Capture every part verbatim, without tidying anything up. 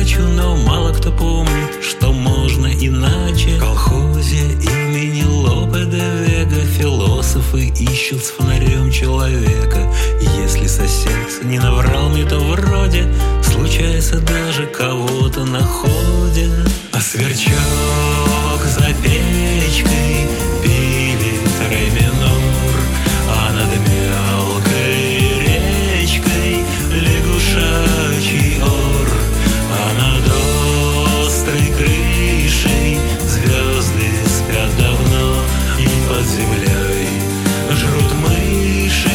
хочу, но мало кто помнит, что можно иначе. В колхозе имени Лопе де Вега философы ищут с фонарем человека. Если сосед не наврал мне, то вроде случается даже кого-то находят. А сверчок за печкой пилит ре минор, а над мелкой речкой лягушачий ор, а над острой крышей звезды спят давно, и под землей жрут мыши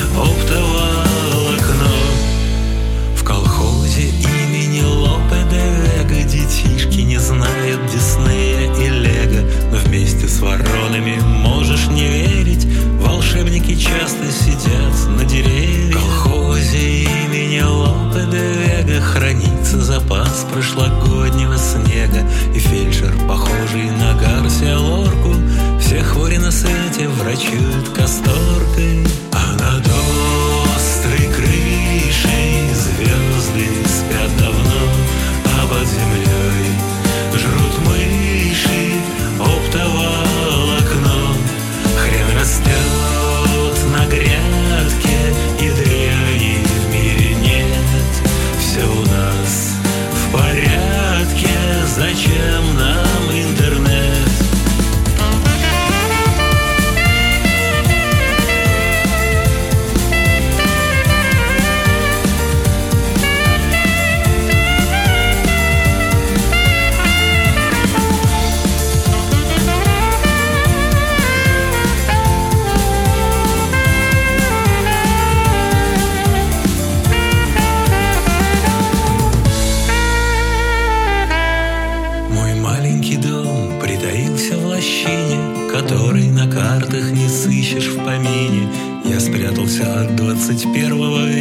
оптоволокно. В колхозе имени Лопе де Вега детишки не знают Диснея и Лего, но вместе с воронами можешь не верить, волшебники часто сидят на деревьях. В колхозе имени Лопе де Вега хранится запас прошлогоднего снега, и фельдшер, похожий на Гарсия Лорку, все хвори на свете врачуют касторкой. А над острой крышей звезды спят давно, а под землей жрут мыши оптоволокно. Хрен растет на грядке, и дряни в мире нет. Все у нас в порядке, зачем нам интернет? Который на картах не сыщешь в помине. Я спрятался от двадцать первого